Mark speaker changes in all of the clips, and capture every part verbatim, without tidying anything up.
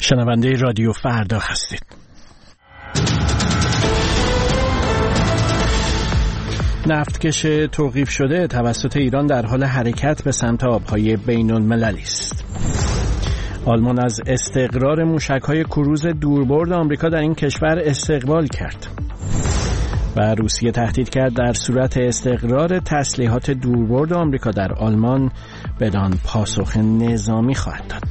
Speaker 1: شنونده رادیو فردا هستید. نفتکش توقیف شده توسط ایران در حال حرکت به سمت آبهای بین المللی است. آلمان از استقرار موشک‌های کروز دوربرد آمریکا در این کشور استقبال کرد. و روسیه تهدید کرد در صورت استقرار تسلیحات دوربرد آمریکا در آلمان بدان پاسخ نظامی خواهد داد.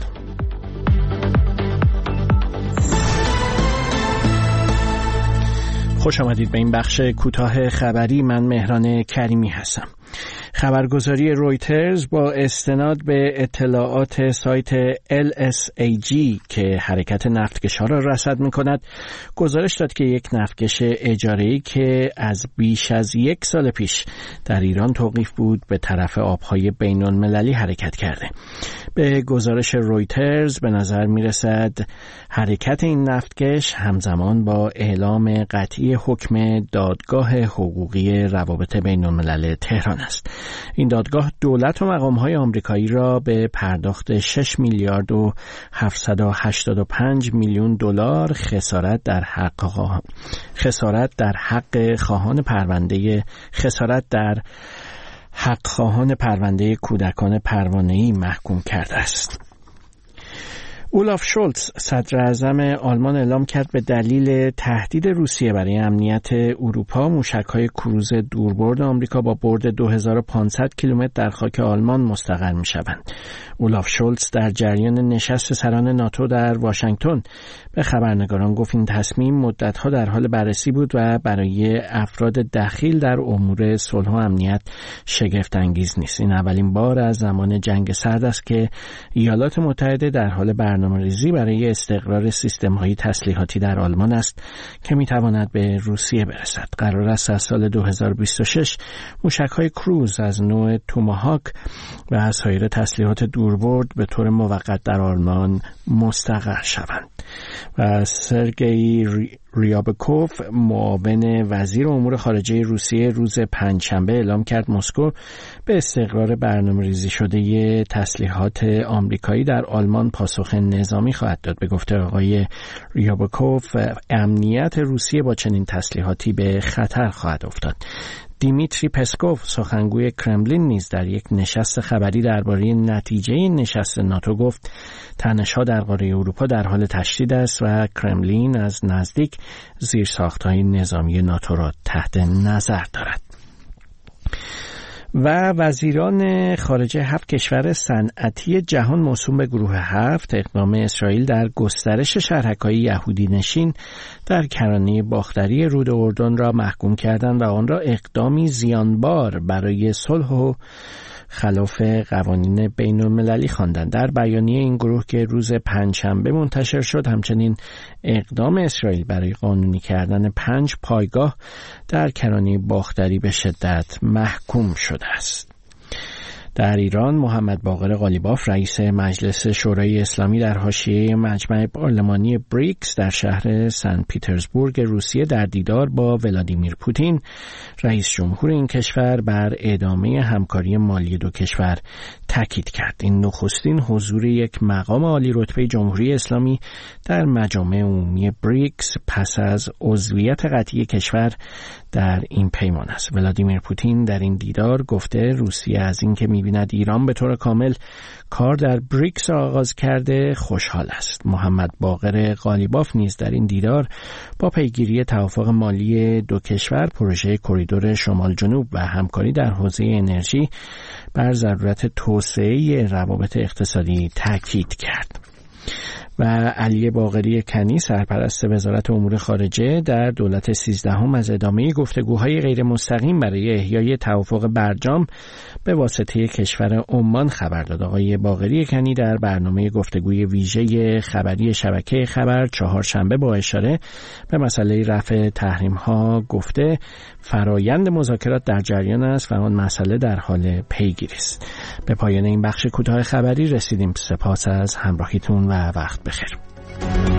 Speaker 1: خوش آمدید به این بخش کوتاه خبری. من مهران کریمی هستم. خبرگزاری رویترز با استناد به اطلاعات سایت ال اس ای جی که حرکت نفتکش‌ها را رصد می‌کند گزارش داد که یک نفتکش اجاره‌ای که از بیش از یک سال پیش در ایران توقیف بود به طرف آب‌های بین‌المللی حرکت کرده. به گزارش رویترز به نظر می‌رسد حرکت این نفتکش همزمان با اعلام قطعی حکم دادگاه حقوقی روابط بین‌الملل تهران است. این دادگاه دولت و مقام‌های آمریکایی را به پرداخت شش میلیارد و هفتصد و هشتاد و پنج میلیون دلار خسارت در حق خسارت در حق خواهان پرونده خسارت در حق خواهان پرونده کودکان پروانه‌ای محکوم کرده است. اولاف شولتز صدر اعظم آلمان اعلام کرد به دلیل تهدید روسیه برای امنیت اروپا موشک‌های کروز دوربرد آمریکا با برد دو هزار و پانصد کیلومتر در خاک آلمان مستقر می‌شوند. اولاف شولتز در جریان نشست سران ناتو در واشنگتن به خبرنگاران گفت این تصمیم مدت‌ها در حال بررسی بود و برای افراد دخیل در امور صلح و امنیت شگفت انگیز نیست. این اولین بار از زمان جنگ سرد است که ایالات متحده در حال برنامه‌ریزی برای استقرار سیستم‌های تسلیحاتی در آلمان است که می‌تواند به روسیه برسد. قرار است از سال دو هزار و بیست و شش موشک‌های کروز از نوع توماهاک و سایر تسلیحات دوربرد به طور موقت در آلمان مستقر شوند. و سرگئی ریابکوف معاون وزیر امور خارجه روسیه روز پنجشنبه اعلام کرد مسکو به استقرار برنامه‌ریزی شده تسلیحات آمریکایی در آلمان پاسخ نظامی خواهد داد. به گفته آقای ریابکوف امنیت روسیه با چنین تسلیحاتی به خطر خواهد افتاد. دیمیتری پسکوف سخنگوی کرملین نیز در یک نشست خبری درباره نتیجه نشست ناتو گفت تنش‌ها در قاره اروپا در حال تشدید است و کرملین از نزدیک زیرساخت‌های نظامی ناتو را تحت نظر دارد. و وزیران خارجه هفت کشور صنعتی جهان موسوم به گروه هفت اقدام اسرائیل در گسترش شهرک‌های یهودی نشین در کرانه باختری رود اردن را محکوم کردند و آن را اقدامی زیانبار برای صلح و خلاف قوانین بین‌المللی خواندند. در بیانیه این گروه که روز پنجشنبه منتشر شد همچنین اقدام اسرائیل برای قانونی کردن پنج پایگاه در کرانه باختری به شدت محکوم شده است. در ایران محمد باقر قالیباف رئیس مجلس شورای اسلامی در حاشیه مجمع پارلمانی بریکس در شهر سن پیترزبورگ روسیه در دیدار با ولادیمیر پوتین رئیس جمهور این کشور بر ادامه همکاری مالی دو کشور تاکید کرد. این نخستین حضور یک مقام عالی رتبه جمهوری اسلامی در مجامع عمومی بریکس پس از عضویت قطعی کشور در این پیمان است. ولادیمیر پوتین در این دیدار گفته روسیه از اینکه می‌بیند ایران به طور کامل کار در بریکس آغاز کرده خوشحال است. محمد باقر قالیباف نیز در این دیدار با پیگیری توافق مالی دو کشور پروژه کریدور شمال جنوب و همکاری در حوزه انرژی بر ضرورت توسعه روابط اقتصادی تاکید کرد. و علی باقری کنی سرپرست وزارت امور خارجه در دولت سیزدهم از ادامه گفتگوهای غیر مستقیم برای احیای توافق برجام به واسطه کشور عمان خبر داد. آقای باقری کنی در برنامه گفتگوی ویژه خبری شبکه خبر چهارشنبه با اشاره به مسئله رفع تحریم‌ها گفته فرایند مذاکرات در جریان است و آن مسئله در حال پیگیری است. به پایان این بخش کوتاه خبری رسیدیم. سپاس از همراهیتون و وقت بخیر.